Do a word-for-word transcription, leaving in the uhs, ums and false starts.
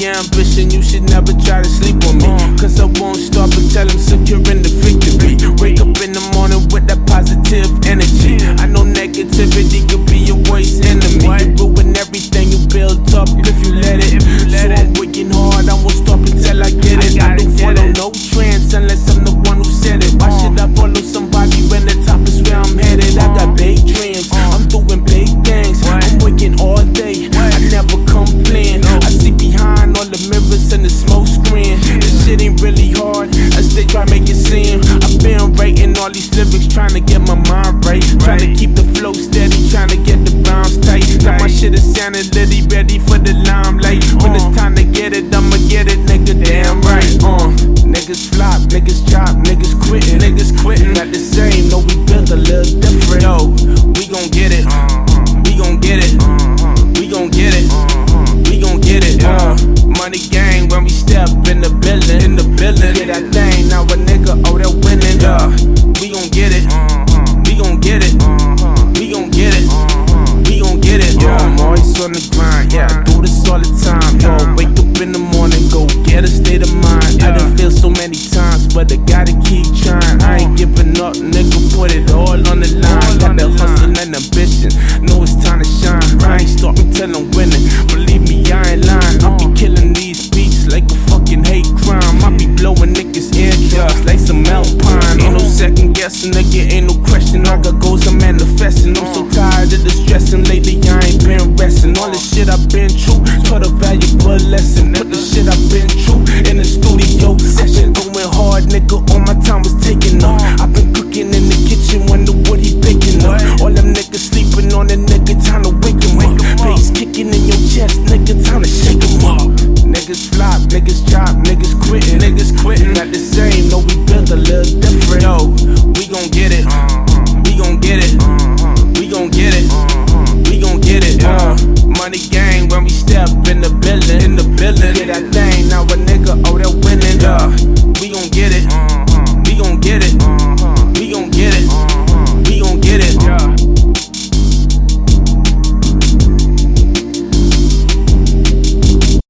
your ambition, you should never try to sleep on me. Cause I won't stop until I'm securing the victory. Wake up in the morning with that positive energy. I know negativity could be your worst enemy. You ruin everything you build up if you let it. So I'm working hard, I won't stop until I get it. I don't follow no trends unless I'm the one who said it. Why should I follow somebody when the top is where I'm headed? I got big dreams, I'm doing big things. I'm working all day, I never complain. I see behind all the mirrors and the smoke screen. This shit ain't really hard, as they try to make it seem. I've been writing all these lyrics, trying to get my mind right. Trying to keep the flow steady, trying to get the bounce tight. Now my shit is sounding litty, ready for the limelight. When it's time to get it, I'ma get it, nigga, damn right. Uh, niggas flop, niggas chop, niggas quitting, niggas quitting. Not the same, no, we built a little different. Yo, we gon' get it, we gon' get it, we gon' get it, we gon' get it. Uh, money gang when we step in the building, in the building. Get that thing, now a nigga, oh, they're winning. Yeah, we gon' get it, we gon' get it, we gon' get it, we gon' get it. Yeah, I'm always on the grind, yeah, I do this all the time. Yo, wake up in the morning, go get a state of mind. I done failed so many times, but I gotta keep trying. I ain't giving up, nigga, put it all on the line. Got the hustle and ambition, know it's time to shine. I ain't stopping till I'm winning, believe me, I ain't lying. I'll be killing these beats like a fucking hate crime. I be blowing niggas' eardrums like some Alpine. Ain't no second guessing, nigga, ain't no question. I got goals, I'm manifesting. I'm so tired of the stressing, lately I ain't been resting. All the shit I've been through, taught a valuable lesson. Put the shit I've been through in the studio session. Going hard, nigga, all my time was taking off. I've been cooking in the kitchen, wonder what he picking up. All them niggas sleeping on the nigga, time to wake him up. Bass kicking in your chest, nigga, time to shake him up. Niggas flop, niggas chop, niggas quitting, niggas quitting. Not the same, no, we built a little different. Yo, we gon' get it,